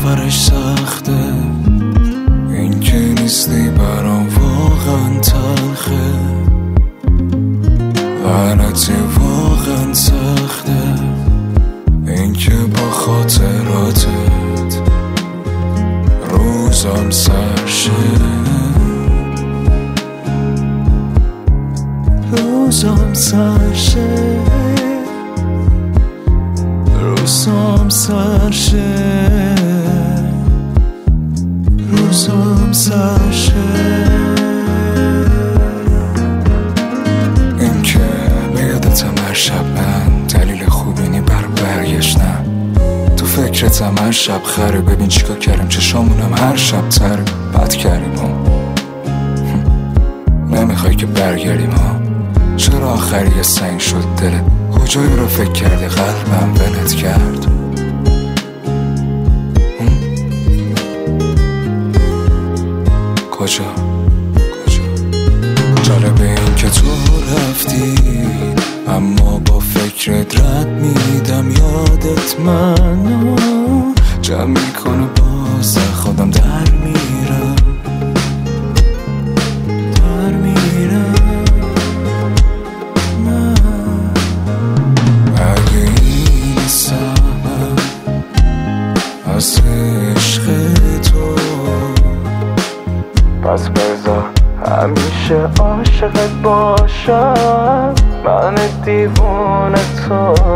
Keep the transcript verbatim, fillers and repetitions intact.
آخرش سخته، این که نیستی برام واقعا تلخه، لعنتی واقعا سخته، این که با خاطراتت روزم سرشه، روزم سرشه، روزم سرشه، روزم سرشه. این که بیادتم هر شب من دلیل خوبی نی بر برگشتم، تو فکرتم هر شب خره، ببین چیکار کردم چشامونم هر شب تر بد کردیم ها. نمیخوای که برگردیم ها، چرا آخری یه سنگ شد دلت، کجایی رو فکر کردی قلبم ولت کرد. کجا کجا جالب این که تو رفتی، اما با فکرت رد میدم یادت منو جمع میکنه، باز خودم در میرم در میرم. من اگه این سهمم از عشق تو، پس بذار همیشه عاشقت باشم، من دیوونه تو.